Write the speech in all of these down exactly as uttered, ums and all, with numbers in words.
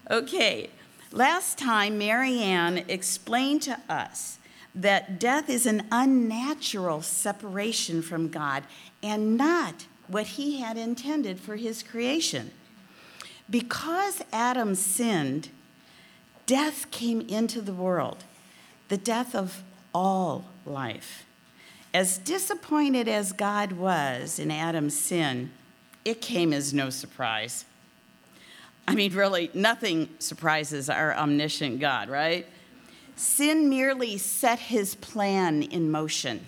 Okay, last time Mary Ann explained to us that death is an unnatural separation from God and not what he had intended for his creation. Because Adam sinned, death came into the world, the death of all life. As disappointed as God was in Adam's sin, it came as no surprise. I mean, really, nothing surprises our omniscient God, right? Sin merely set his plan in motion.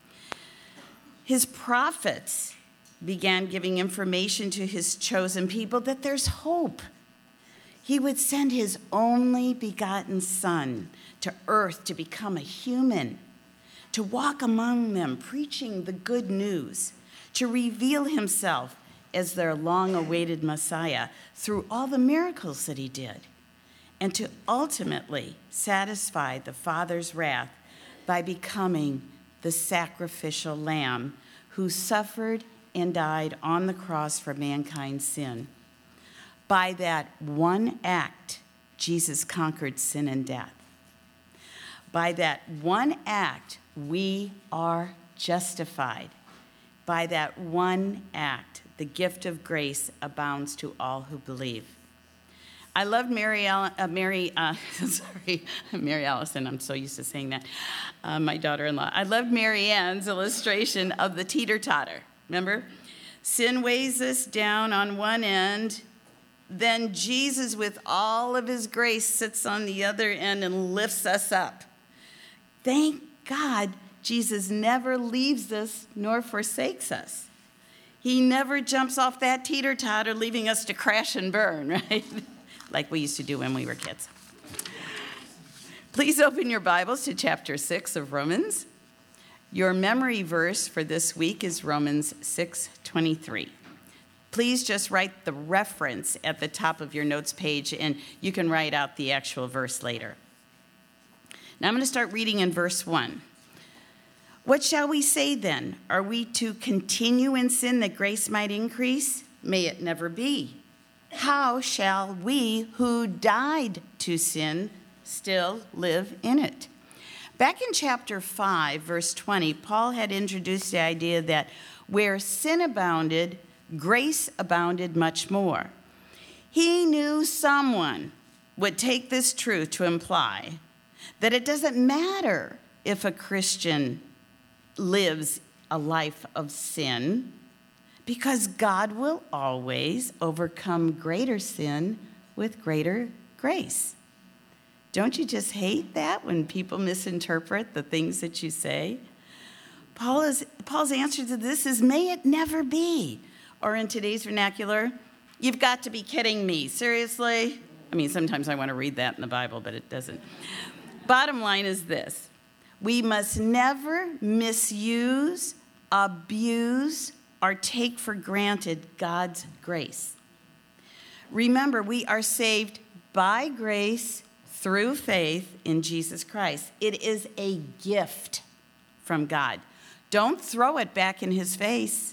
His prophets began giving information to his chosen people that there's hope. He would send his only begotten Son to earth to become a human, to walk among them, preaching the good news, to reveal himself as their long-awaited Messiah through all the miracles that he did, and to ultimately satisfy the Father's wrath by becoming the sacrificial lamb who suffered and died on the cross for mankind's sin. By that one act, Jesus conquered sin and death. By that one act, we are justified. By that one act, the gift of grace abounds to all who believe. I loved Mary, uh, Mary uh, sorry, Mary Allison, I'm so used to saying that, uh, my daughter-in-law. I loved Mary Ann's illustration of the teeter-totter. Remember? Sin weighs us down on one end, then Jesus, with all of his grace, sits on the other end and lifts us up. Thank God Jesus never leaves us nor forsakes us. He never jumps off that teeter-totter, leaving us to crash and burn, right? Like we used to do when we were kids. Please open your Bibles to chapter six of Romans. Your memory verse for this week is Romans six twenty-three. Please just write the reference at the top of your notes page, and you can write out the actual verse later. Now I'm going to start reading in verse one. What shall we say then? Are we to continue in sin that grace might increase? May it never be. How shall we who died to sin still live in it? Back in chapter five, verse twenty, Paul had introduced the idea that where sin abounded, grace abounded much more. He knew someone would take this truth to imply that it doesn't matter if a Christian lives a life of sin, because God will always overcome greater sin with greater grace. Don't you just hate that when people misinterpret the things that you say? Paul is, Paul's answer to this is, may it never be. Or in today's vernacular, you've got to be kidding me. Seriously? I mean, sometimes I want to read that in the Bible, but it doesn't. Bottom line is this. We must never misuse, abuse, or take for granted God's grace. Remember, we are saved by grace through faith in Jesus Christ. It is a gift from God. Don't throw it back in his face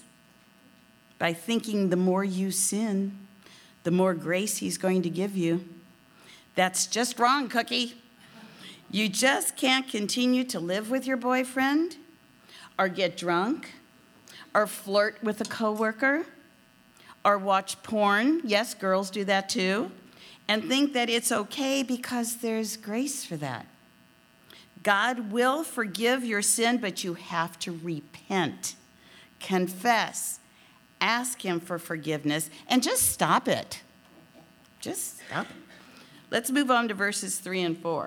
by thinking the more you sin, the more grace he's going to give you. That's just wrong, Cookie. You just can't continue to live with your boyfriend or get drunk or flirt with a coworker or watch porn. Yes, girls do that too. And think that it's okay because there's grace for that. God will forgive your sin, but you have to repent, confess, ask him for forgiveness, and just stop it. Just stop it. Let's move on to verses three and four.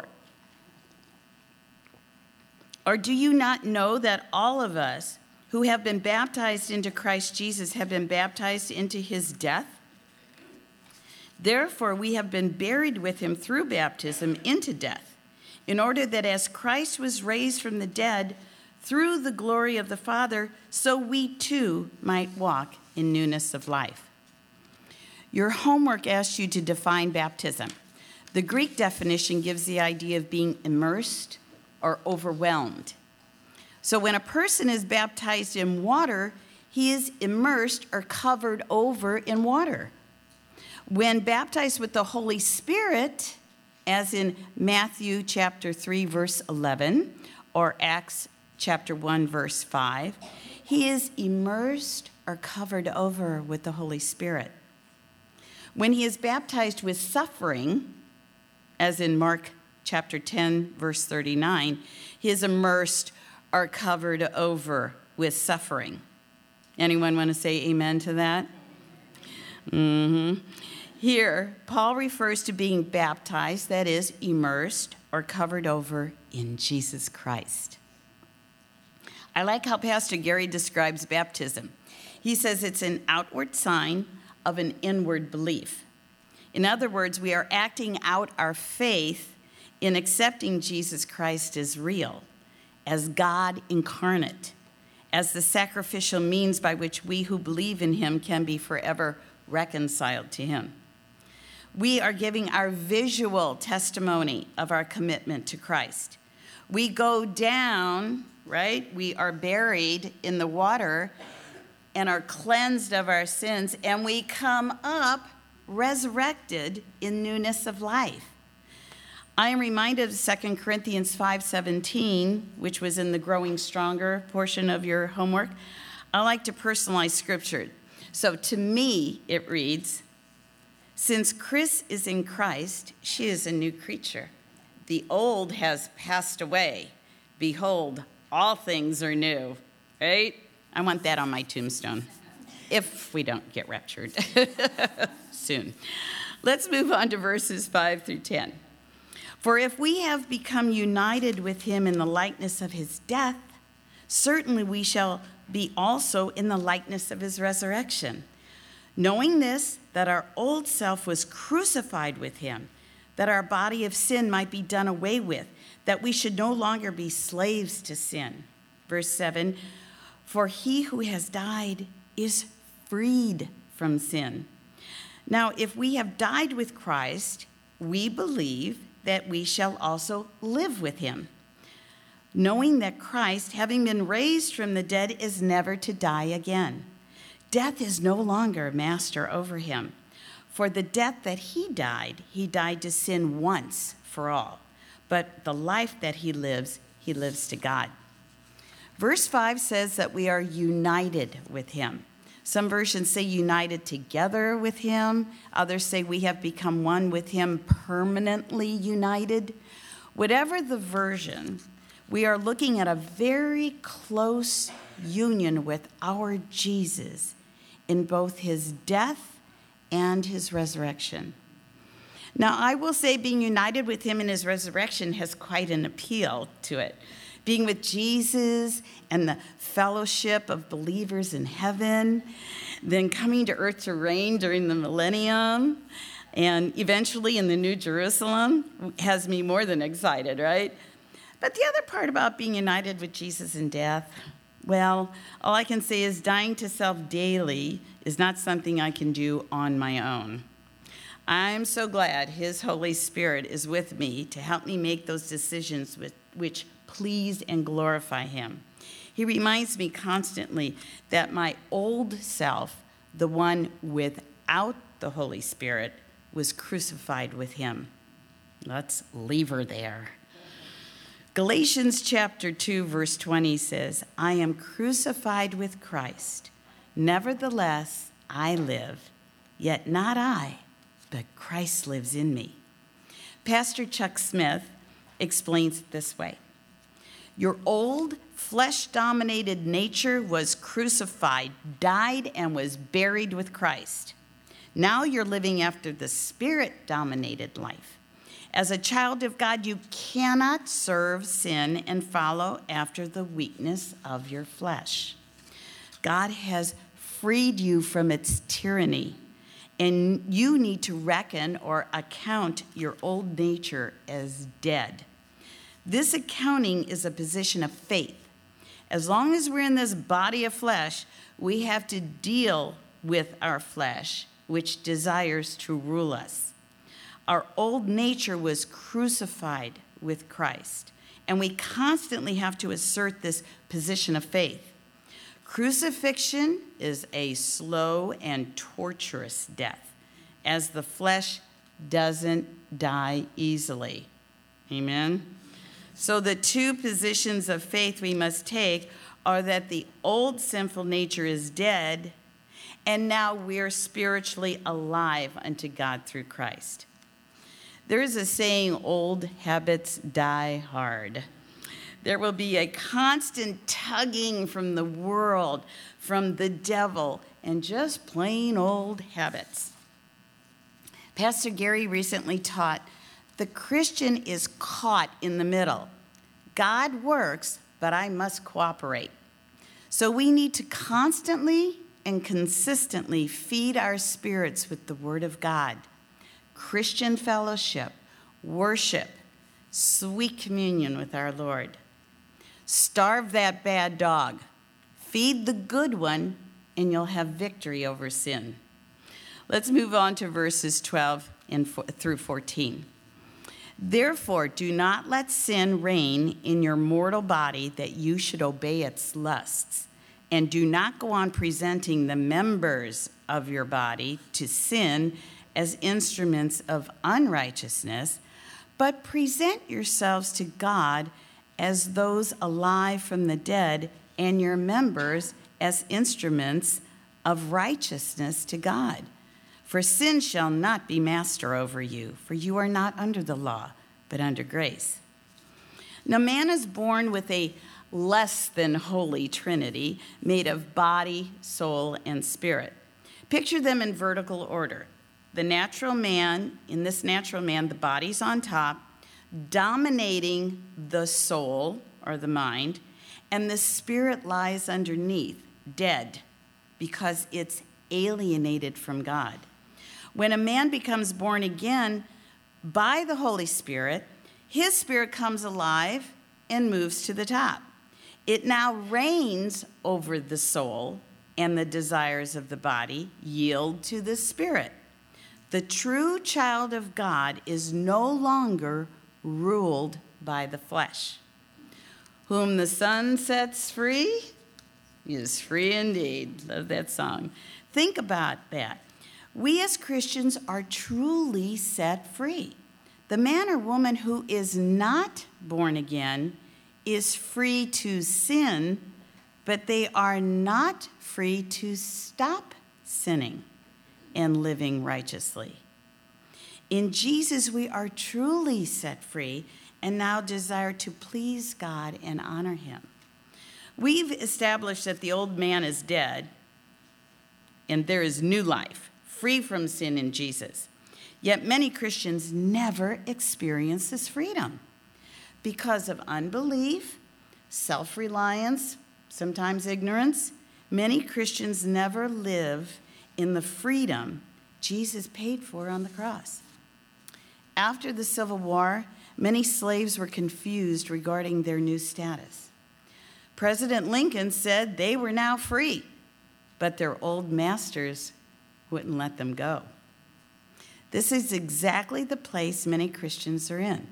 Or do you not know that all of us who have been baptized into Christ Jesus have been baptized into his death? Therefore, we have been buried with him through baptism into death, in order that as Christ was raised from the dead through the glory of the Father, so we too might walk in newness of life. Your homework asks you to define baptism. The Greek definition gives the idea of being immersed or overwhelmed. So when a person is baptized in water, he is immersed or covered over in water. When baptized with the Holy Spirit, as in Matthew chapter three, verse eleven, or Acts chapter one, verse five, he is immersed or covered over with the Holy Spirit. When he is baptized with suffering, as in Mark chapter ten, verse thirty-nine, he is immersed or covered over with suffering. Anyone want to say amen to that? Mm-hmm. Here, Paul refers to being baptized, that is, immersed or covered over in Jesus Christ. I like how Pastor Gary describes baptism. He says it's an outward sign of an inward belief. In other words, we are acting out our faith in accepting Jesus Christ as real, as God incarnate, as the sacrificial means by which we who believe in him can be forever reconciled to him. We are giving our visual testimony of our commitment to Christ. We go down, right? We are buried in the water and are cleansed of our sins, and we come up resurrected in newness of life. I am reminded of Second Corinthians five seventeen, which was in the Growing Stronger portion of your homework. I like to personalize scripture. So to me, it reads, "Since Chris is in Christ, she is a new creature. The old has passed away. Behold, all things are new." Right? I want that on my tombstone, if we don't get raptured soon. Let's move on to verses five through ten. "For if we have become united with him in the likeness of his death, certainly we shall be also in the likeness of his resurrection. Knowing this, that our old self was crucified with him, that our body of sin might be done away with, that we should no longer be slaves to sin." Verse seven, "For he who has died is freed from sin. Now, if we have died with Christ, we believe that we shall also live with him, knowing that Christ, having been raised from the dead, is never to die again. Death is no longer master over him. For the death that he died, he died to sin once for all. But the life that he lives, he lives to God." Verse five says that we are united with him. Some versions say united together with him. Others say we have become one with him, permanently united. Whatever the version, we are looking at a very close union with our Jesus in both his death and his resurrection. Now, I will say being united with him in his resurrection has quite an appeal to it. Being with Jesus and the fellowship of believers in heaven, then coming to earth to reign during the millennium, and eventually in the New Jerusalem has me more than excited, right? But the other part about being united with Jesus in death, well, all I can say is dying to self daily is not something I can do on my own. I'm so glad his Holy Spirit is with me to help me make those decisions with, which please and glorify him. He reminds me constantly that my old self, the one without the Holy Spirit, was crucified with him. Let's leave her there. Galatians chapter two, verse twenty says, "I am crucified with Christ. Nevertheless, I live, yet not I, but Christ lives in me." Pastor Chuck Smith explains it this way: "Your old flesh-dominated nature was crucified, died, and was buried with Christ. Now you're living after the Spirit-dominated life. As a child of God, you cannot serve sin and follow after the weakness of your flesh. God has freed you from its tyranny, and you need to reckon or account your old nature as dead. This accounting is a position of faith. As long as we're in this body of flesh, we have to deal with our flesh, which desires to rule us. Our old nature was crucified with Christ, and we constantly have to assert this position of faith. Crucifixion is a slow and torturous death, as the flesh doesn't die easily. Amen? So the two positions of faith we must take are that the old sinful nature is dead, and now we're spiritually alive unto God through Christ. There is a saying, old habits die hard. There will be a constant tugging from the world, from the devil, and just plain old habits. Pastor Gary recently taught, the Christian is caught in the middle. God works, but I must cooperate. So we need to constantly and consistently feed our spirits with the Word of God, Christian fellowship, worship, sweet communion with our Lord. Starve that bad dog. Feed the good one, and you'll have victory over sin. Let's move on to verses twelve and through fourteen. Therefore, do not let sin reign in your mortal body that you should obey its lusts. And do not go on presenting the members of your body to sin as instruments of unrighteousness, but present yourselves to God as those alive from the dead, and your members as instruments of righteousness to God. For sin shall not be master over you, for you are not under the law, but under grace. Now man is born with a less than holy trinity made of body, soul, and spirit. Picture them in vertical order. The natural man, in this natural man, the body's on top, dominating the soul, or the mind, and the spirit lies underneath, dead, because it's alienated from God. When a man becomes born again by the Holy Spirit, his spirit comes alive and moves to the top. It now reigns over the soul, and the desires of the body yield to the spirit. The true child of God is no longer ruled by the flesh. Whom the Son sets free is free indeed. Love that song. Think about that. We as Christians are truly set free. The man or woman who is not born again is free to sin, but they are not free to stop sinning and living righteously. In Jesus, we are truly set free and now desire to please God and honor him. We've established that the old man is dead and there is new life, free from sin in Jesus. Yet many Christians never experience this freedom because of unbelief, self-reliance, sometimes ignorance. Many Christians never live in the freedom Jesus paid for on the cross. After the Civil War, many slaves were confused regarding their new status. President Lincoln said they were now free, but their old masters wouldn't let them go. This is exactly the place many Christians are in.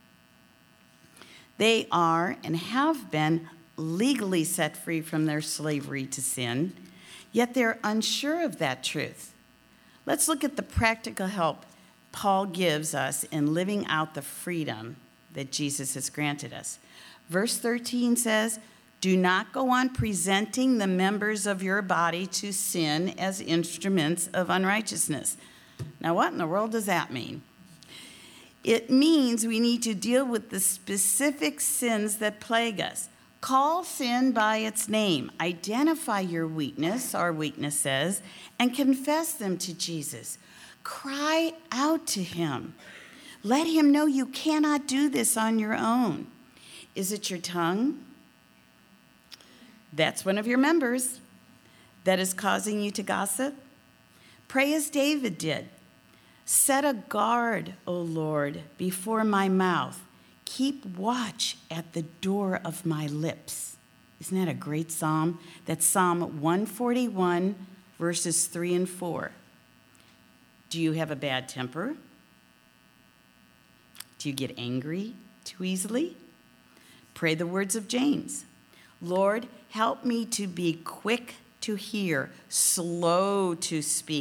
They are and have been legally set free from their slavery to sin, yet they're unsure of that truth. Let's look at the practical help Paul gives us in living out the freedom that Jesus has granted us. Verse thirteen says, do not go on presenting the members of your body to sin as instruments of unrighteousness. Now, what in the world does that mean? It means we need to deal with the specific sins that plague us. Call sin by its name. Identify your weakness, our weaknesses, and confess them to Jesus. Cry out to him. Let him know you cannot do this on your own. Is it your tongue? That's one of your members that is causing you to gossip. Pray as David did. Set a guard, O Lord, before my mouth. Keep watch at the door of my lips. Isn't that a great psalm? That's Psalm one forty-one, verses three and four. Do you have a bad temper? Do you get angry too easily? Pray the words of James. Lord, help me to be quick to hear, slow to speak,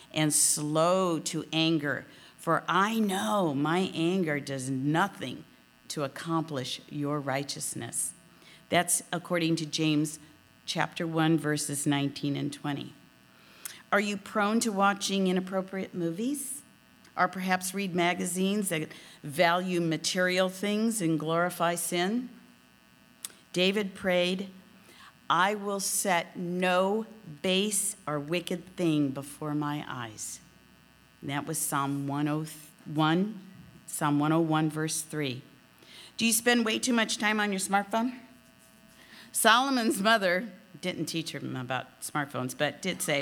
and slow to anger, for I know my anger does nothing to accomplish your righteousness. That's according to James chapter one, verses nineteen and twenty. Are you prone to watching inappropriate movies? Or perhaps read magazines that value material things and glorify sin? David prayed, I will set no base or wicked thing before my eyes. And that was Psalm one oh one, Psalm one oh one, verse three. Do you spend way too much time on your smartphone? Solomon's mother didn't teach him about smartphones, but did say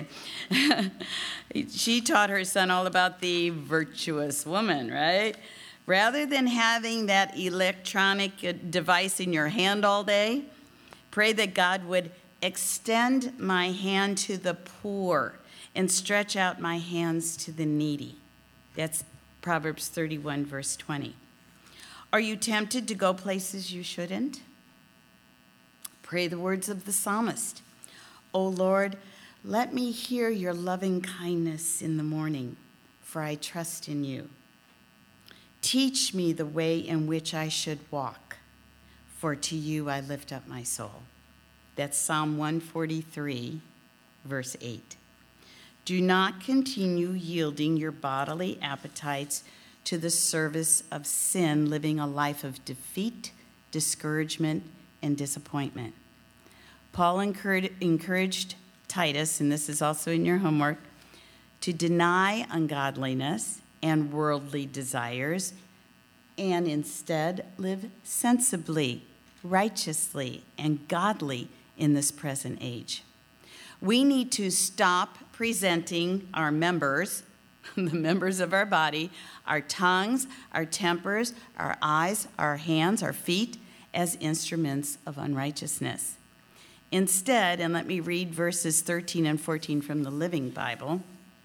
she taught her son all about the virtuous woman, right? Rather than having that electronic device in your hand all day, pray that God would extend my hand to the poor and stretch out my hands to the needy. That's Proverbs thirty-one, verse twenty. Are you tempted to go places you shouldn't? Pray the words of the psalmist. O Lord, let me hear your loving kindness in the morning, for I trust in you. Teach me the way in which I should walk, for to you I lift up my soul. That's Psalm one forty-three, verse eight. Do not continue yielding your bodily appetites to the service of sin, living a life of defeat, discouragement, and disappointment. Paul encouraged Titus, and this is also in your homework, to deny ungodliness and worldly desires and instead live sensibly, righteously, and godly in this present age. We need to stop presenting our members, the members of our body, our tongues, our tempers, our eyes, our hands, our feet, as instruments of unrighteousness. Instead, and let me read verses thirteen and fourteen from the Living Bible,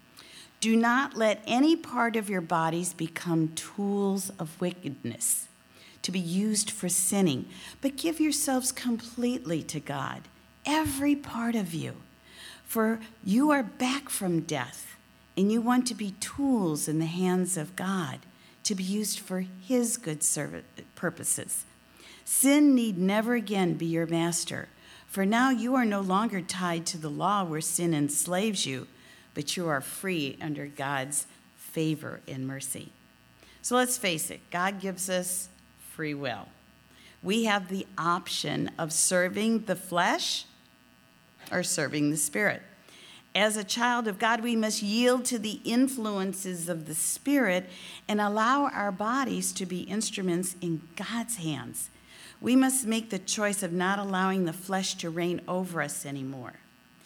do not let any part of your bodies become tools of wickedness, to be used for sinning, but give yourselves completely to God, every part of you, for you are back from death, and you want to be tools in the hands of God, to be used for his good service purposes. Sin need never again be your master, for now you are no longer tied to the law where sin enslaves you, but you are free under God's favor and mercy. So let's face it, God gives us free will. We have the option of serving the flesh or serving the Spirit. As a child of God, we must yield to the influences of the Spirit and allow our bodies to be instruments in God's hands. We must make the choice of not allowing the flesh to reign over us anymore.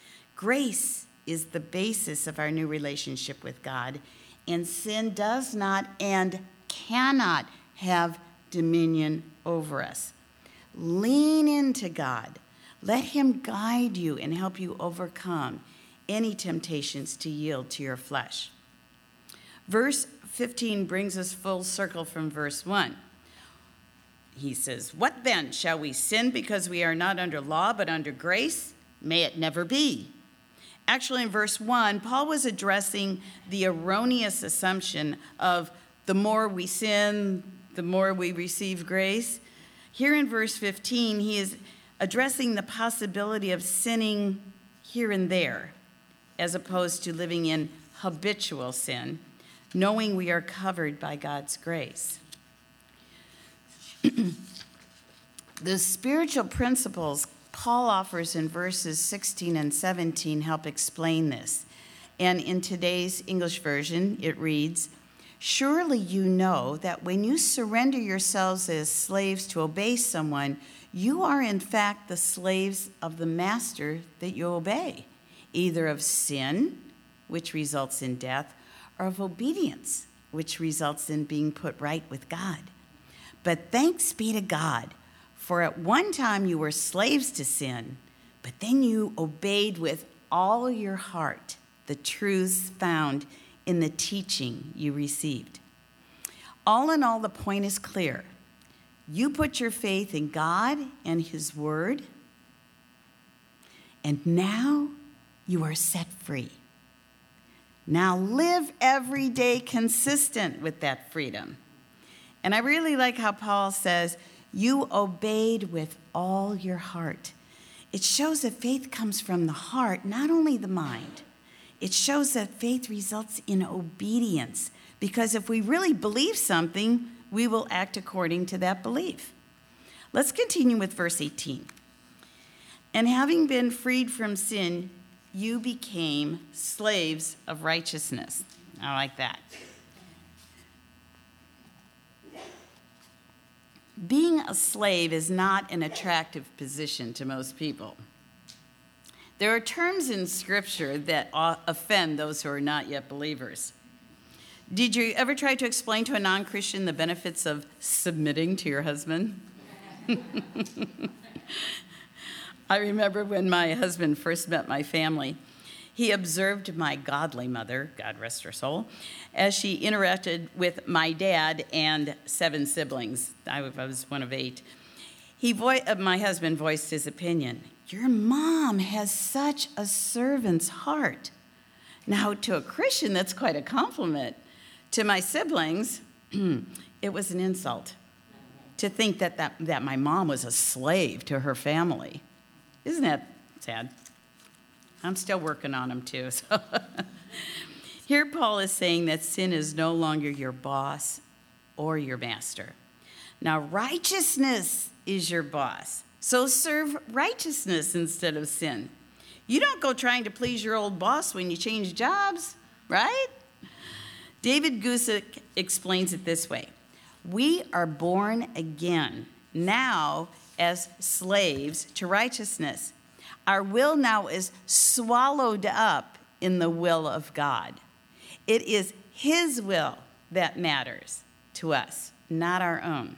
Grace is the basis of our new relationship with God, and sin does not and cannot have dominion over us. Lean into God. Let him guide you and help you overcome any temptations to yield to your flesh. Verse fifteen brings us full circle from verse one. He says, what then? Shall we sin because we are not under law but under grace? May it never be. Actually, in verse one, Paul was addressing the erroneous assumption of the more we sin, the more we receive grace. Here in verse fifteen, he is addressing the possibility of sinning here and there, as opposed to living in habitual sin, knowing we are covered by God's grace. The spiritual principles Paul offers in verses sixteen and seventeen help explain this. And in today's English version, it reads, surely you know that when you surrender yourselves as slaves to obey someone, you are in fact the slaves of the master that you obey, either of sin, which results in death, or of obedience, which results in being put right with God. But thanks be to God, for at one time you were slaves to sin, but then you obeyed with all your heart the truths found in the teaching you received. All in all, the point is clear. You put your faith in God and his word, and now you are set free. Now live every day consistent with that freedom. And I really like how Paul says, you obeyed with all your heart. It shows that faith comes from the heart, not only the mind. It shows that faith results in obedience, because if we really believe something, we will act according to that belief. Let's continue with verse eighteen. And having been freed from sin, you became slaves of righteousness. I like that. Being a slave is not an attractive position to most people. There are terms in Scripture that offend those who are not yet believers. Did you ever try to explain to a non-Christian the benefits of submitting to your husband? I remember when my husband first met my family, he observed my godly mother, God rest her soul, as she interacted with my dad and seven siblings. I was one of eight. He vo- my husband voiced his opinion. Your mom has such a servant's heart. Now, to a Christian, that's quite a compliment. To my siblings, it was an insult to think that, that, that my mom was a slave to her family. Isn't that sad? I'm still working on them too. So. Here Paul is saying that sin is no longer your boss or your master. Now righteousness is your boss. So serve righteousness instead of sin. You don't go trying to please your old boss when you change jobs, right? David Guzik explains it this way. We are born again now as slaves to righteousness. Our will now is swallowed up in the will of God. It is his will that matters to us, not our own.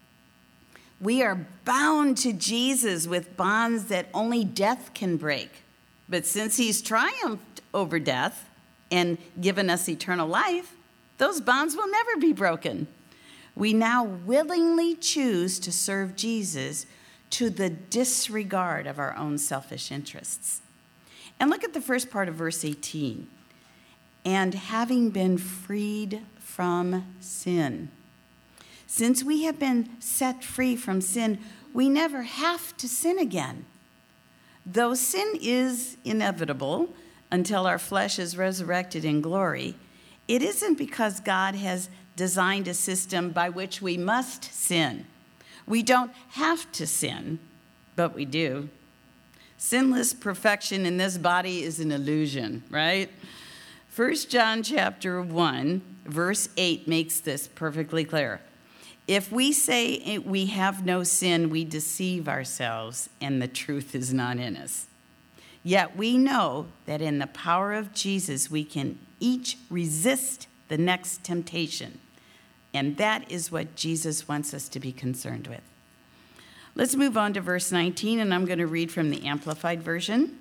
We are bound to Jesus with bonds that only death can break. But since he's triumphed over death and given us eternal life, those bonds will never be broken. We now willingly choose to serve Jesus to the disregard of our own selfish interests. And look at the first part of verse eighteen. And having been freed from sin. Since we have been set free from sin, we never have to sin again. Though sin is inevitable until our flesh is resurrected in glory, it isn't because God has designed a system by which we must sin. We don't have to sin, but we do. Sinless perfection in this body is an illusion, right? First John chapter one, verse eight makes this perfectly clear. If we say we have no sin, we deceive ourselves, and the truth is not in us. Yet we know that in the power of Jesus, we can each resist the next temptation. And that is what Jesus wants us to be concerned with. Let's move on to verse nineteen, and I'm going to read from the Amplified Version.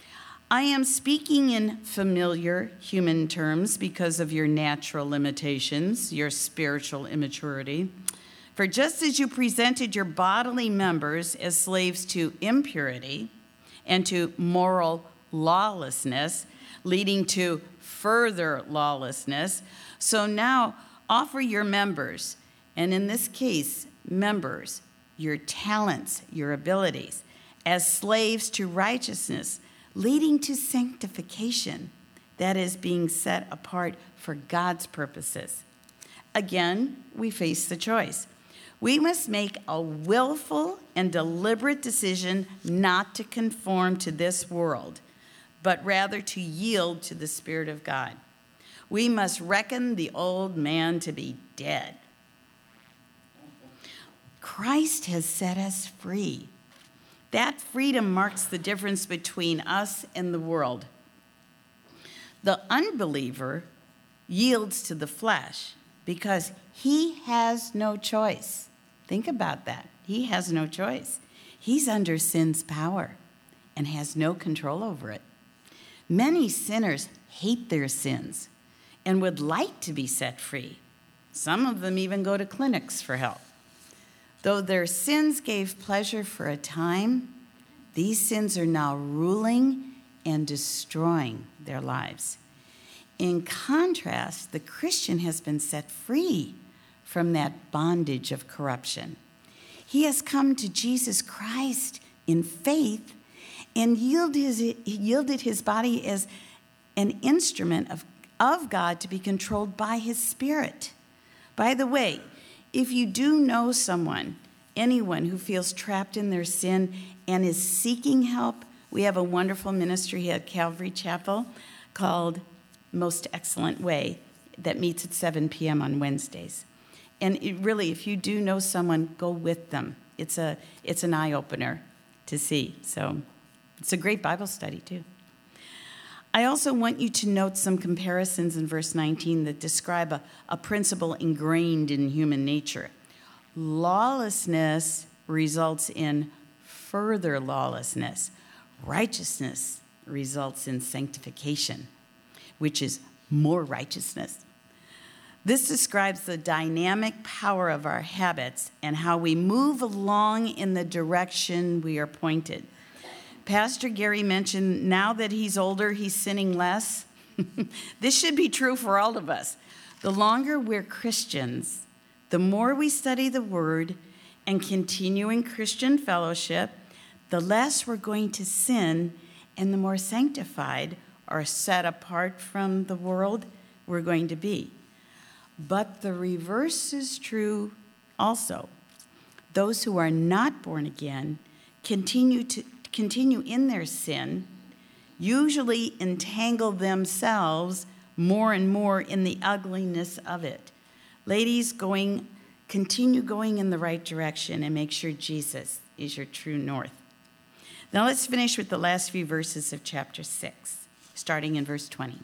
I am speaking in familiar human terms because of your natural limitations, your spiritual immaturity. For just as you presented your bodily members as slaves to impurity and to moral lawlessness, leading to further lawlessness, so now offer your members, and in this case, members, your talents, your abilities, as slaves to righteousness, leading to sanctification, that is, being set apart for God's purposes. Again, we face the choice. We must make a willful and deliberate decision not to conform to this world, but rather to yield to the Spirit of God. We must reckon the old man to be dead. Christ has set us free. That freedom marks the difference between us and the world. The unbeliever yields to the flesh because he has no choice. Think about that. He has no choice. He's under sin's power and has no control over it. Many sinners hate their sins and would like to be set free. Some of them even go to clinics for help. Though their sins gave pleasure for a time, these sins are now ruling and destroying their lives. In contrast, the Christian has been set free from that bondage of corruption. He has come to Jesus Christ in faith and yielded his, yielded his body as an instrument of, of God to be controlled by his Spirit. By the way, if you do know someone, anyone who feels trapped in their sin and is seeking help, we have a wonderful ministry at Calvary Chapel called Most Excellent Way that meets at seven p.m. on Wednesdays. And it really, if you do know someone, go with them. It's a it's an eye-opener to see. So it's a great Bible study, too. I also want you to note some comparisons in verse nineteen that describe a, a principle ingrained in human nature. Lawlessness results in further lawlessness. Righteousness results in sanctification, which is more righteousness. This describes the dynamic power of our habits and how we move along in the direction we are pointed. Pastor Gary mentioned now that he's older, he's sinning less. This should be true for all of us. The longer we're Christians, the more we study the Word and continue in Christian fellowship, the less we're going to sin and the more sanctified or set apart from the world we're going to be. But the reverse is true also. Those who are not born again continue to continue in their sin, usually entangle themselves more and more in the ugliness of it. Ladies, going, continue going in the right direction and make sure Jesus is your true north. Now let's finish with the last few verses of chapter six, starting in verse twenty.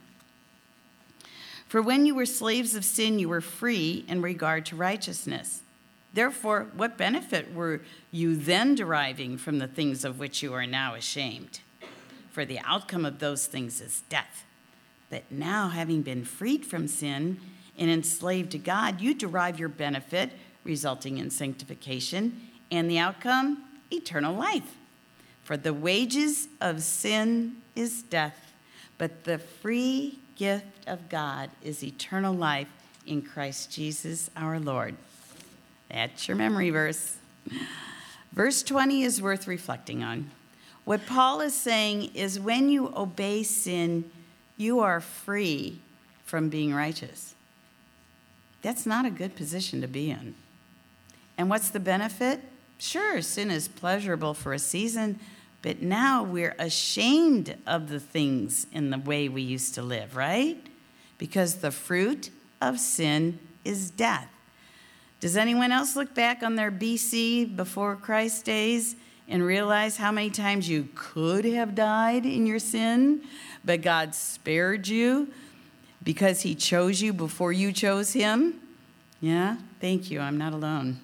For when you were slaves of sin, you were free in regard to righteousness. Therefore, what benefit were you then deriving from the things of which you are now ashamed? For the outcome of those things is death. But now, having been freed from sin and enslaved to God, you derive your benefit, resulting in sanctification, and the outcome, eternal life. For the wages of sin is death, but the free gift of God is eternal life in Christ Jesus our Lord. That's your memory verse. Verse twenty is worth reflecting on. What Paul is saying is when you obey sin, you are free from being righteous. That's not a good position to be in. And what's the benefit? Sure, sin is pleasurable for a season, but now we're ashamed of the things in the way we used to live, right? Because the fruit of sin is death. Does anyone else look back on their B C, before Christ days, and realize how many times you could have died in your sin, but God spared you because he chose you before you chose him? Yeah, thank you. I'm not alone.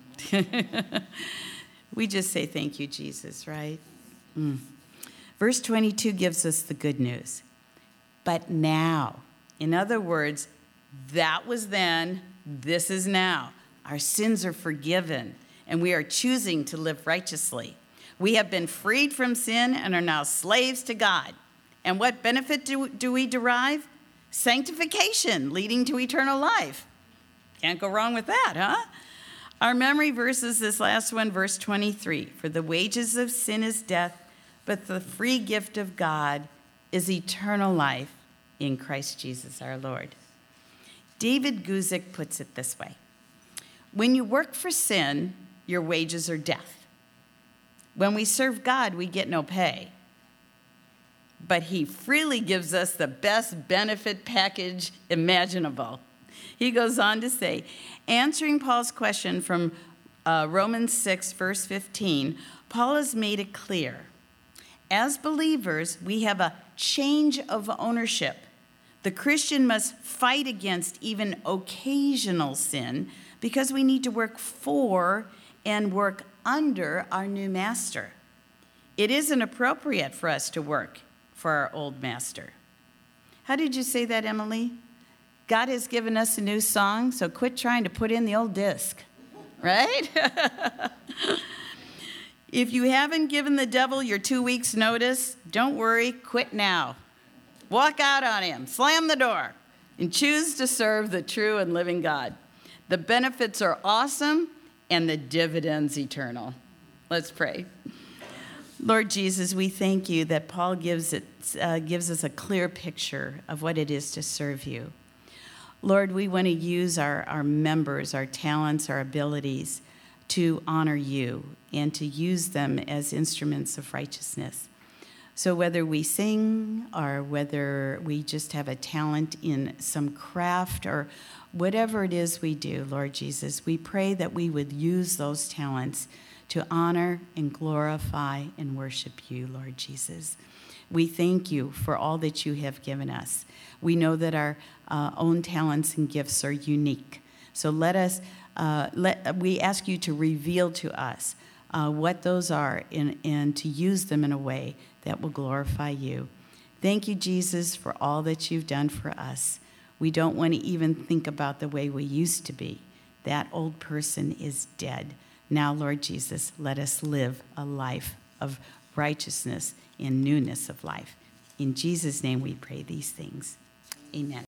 We just say thank you, Jesus, right? Mm. Verse twenty-two gives us the good news. But now, in other words, that was then, this is now. Our sins are forgiven, and we are choosing to live righteously. We have been freed from sin and are now slaves to God. And what benefit do, do we derive? Sanctification, leading to eternal life. Can't go wrong with that, huh? Our memory verse is this last one, verse twenty-three. For the wages of sin is death, but the free gift of God is eternal life in Christ Jesus our Lord. David Guzik puts it this way. When you work for sin, your wages are death. When we serve God, we get no pay. But he freely gives us the best benefit package imaginable. He goes on to say, answering Paul's question from uh, Romans six, verse fifteen, Paul has made it clear. As believers, we have a change of ownership. The Christian must fight against even occasional sin because we need to work for and work under our new master. It isn't appropriate for us to work for our old master. How did you say that, Emily? God has given us a new song, so quit trying to put in the old disc, right? If you haven't given the devil your two weeks' notice, don't worry, quit now. Walk out on him, slam the door. and choose to serve the true and living God. The benefits are awesome and the dividends eternal. Let's pray. Lord Jesus, we thank you that Paul gives it uh, gives us a clear picture of what it is to serve you. Lord, we want to use our, our members, our talents, our abilities to honor you and to use them as instruments of righteousness. So whether we sing or whether we just have a talent in some craft or whatever it is we do, Lord Jesus, we pray that we would use those talents to honor and glorify and worship you, Lord Jesus. We thank you for all that you have given us. We know that our uh, own talents and gifts are unique. So let us, uh, let we ask you to reveal to us uh, what those are and, and to use them in a way that will glorify you. Thank you, Jesus, for all that you've done for us. We don't want to even think about the way we used to be. That old person is dead. Now, Lord Jesus, let us live a life of righteousness and newness of life. In Jesus' name we pray these things. Amen.